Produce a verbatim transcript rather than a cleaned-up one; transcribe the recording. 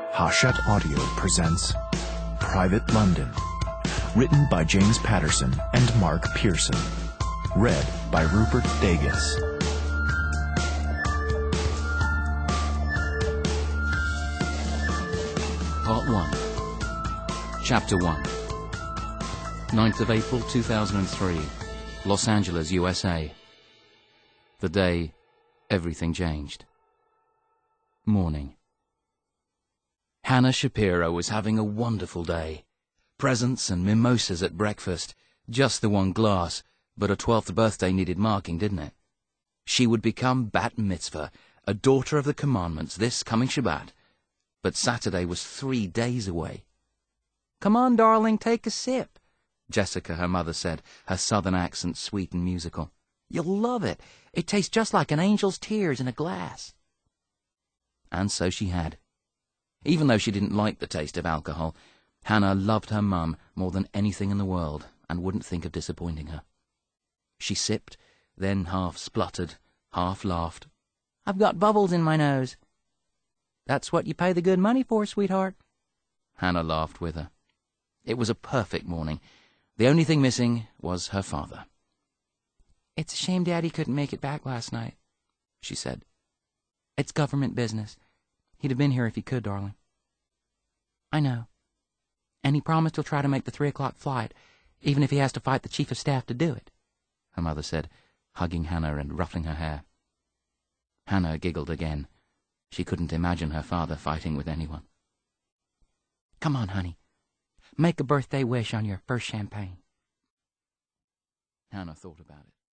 Hachette Audio presents Private London, written by James Patterson and Mark Pearson, read by Rupert Dagus. Part one. Chapter one. ninth of April two thousand three, Los Angeles, U S A. The day everything changed. Morning. Hannah Shapiro was having a wonderful day. Presents and mimosas at breakfast. Just the one glass, but her twelfth birthday needed marking, didn't it? She would become Bat Mitzvah, a daughter of the commandments, this coming Shabbat. But Saturday was three days away. "Come on, darling, take a sip," Jessica, her mother, said, her southern accent sweet and musical. "You'll love it. It tastes just like an angel's tears in a glass." And so she had. Even though she didn't like the taste of alcohol, Hannah loved her mum more than anything in the world and wouldn't think of disappointing her. She sipped, then half spluttered, half laughed. "I've got bubbles in my nose." "That's what you pay the good money for, sweetheart." Hannah laughed with her. It was a perfect morning. The only thing missing was her father. "It's a shame Daddy couldn't make it back last night," she said. "It's government business. He'd have been here if he could, darling." "I know. And he promised he'll try to make the three o'clock flight, even if he has to fight the chief of staff to do it," her mother said, hugging Hannah and ruffling her hair. Hannah giggled again. She couldn't imagine her father fighting with anyone. "Come on, honey. Make a birthday wish on your first champagne." Hannah thought about it.